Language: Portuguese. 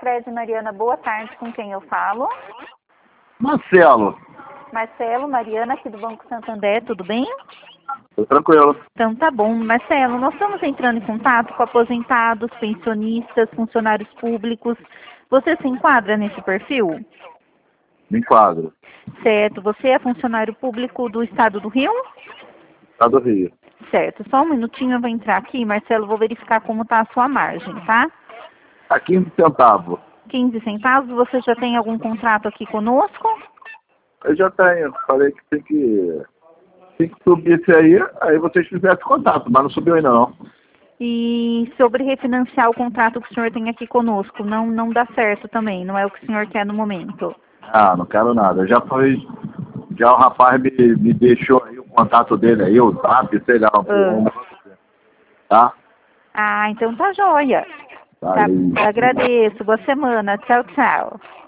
Sicredi, Mariana, boa tarde, com quem eu falo? Marcelo, Marcelo, Mariana, aqui do Banco Santander, tudo bem? tô tranquilo. Então tá bom, Marcelo, nós estamos entrando em contato com aposentados, pensionistas, funcionários públicos. Você se enquadra nesse perfil? Me enquadro. Certo, você é funcionário público do Estado do Rio? Estado do Rio. Certo, só um minutinho, eu vou entrar aqui, Marcelo, vou verificar como está a sua margem, tá? A 15 centavos. 15 centavos, você já tem algum contrato aqui conosco? Eu já tenho. Falei que tem que subir esse aí vocês fizessem contato, mas não subiu ainda não. E sobre refinanciar o contrato que o senhor tem aqui conosco, não dá certo também, não é o que o senhor quer no momento. Ah, não quero nada. Já o rapaz me deixou aí o contato dele aí, o zap, sei lá, tá? Ah, então tá joia. Tá Tá, aí. agradeço, boa semana, tchau, tchau.